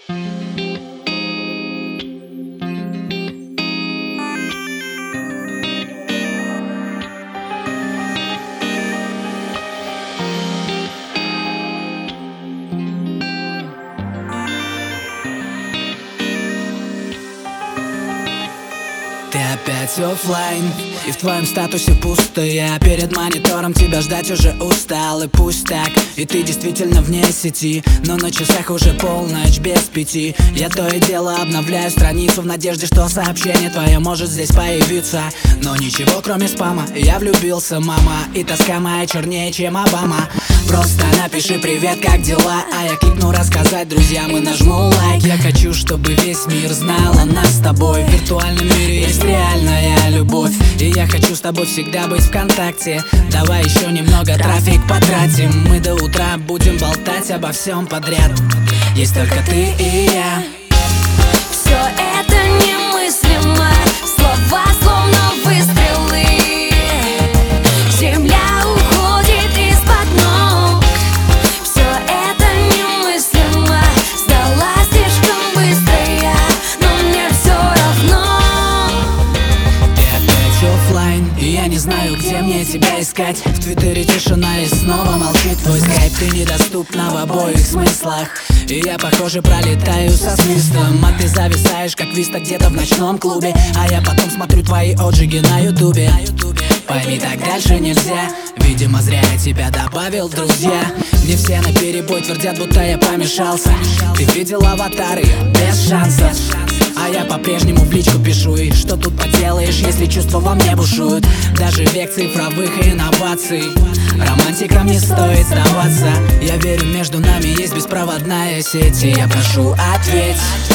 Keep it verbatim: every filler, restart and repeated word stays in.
Ты опять оффлайн, и в твоем статусе пусто. Я перед монитором тебя ждать уже устал. И пусть так, и ты действительно вне сети, но на часах уже полночь без пяти. Я то и дело обновляю страницу в надежде, что сообщение твое может здесь появиться. Но ничего кроме спама, я влюбился, мама, и тоска моя чернее, чем Обама. Просто напиши привет, как дела, а я кликну рассказать друзьям и нажму лайк. Я хочу, чтобы весь мир знал о нас с тобой. В виртуальном мире есть реальная любовь, и я хочу с тобой всегда быть в контакте. Давай еще немного трафик потратим, мы до утра будем болтать обо всем подряд. Есть только ты и я. Все это немыслимо, слова словно выстрелы. Земля уходит из-под ног. Все это немыслимо, сдалась слишком быстро я, но мне все равно. Ты опять оффлайн, и я не знаю, где мне тебя искать. В твиттере тишина и снова молчит твой скайп. Ты недоступна в обоих смыслах, и я, похоже, пролетаю со свистом. А ты зависаешь, как виста где-то в ночном клубе, а я потом смотрю твои отжиги на ютубе. Пойми, так дальше нельзя, видимо, зря я тебя добавил в друзья. Мне все наперебой твердят, будто я помешался. Ты видел аватары, без шансов, а я по-прежнему в личку пишу. И что тут поделаешь, если чувства во мне бушуют? Даже век цифровых инноваций, романтикам не стоит сдаваться. Я верю, между нами есть беспроводная сеть, и я прошу, ответь.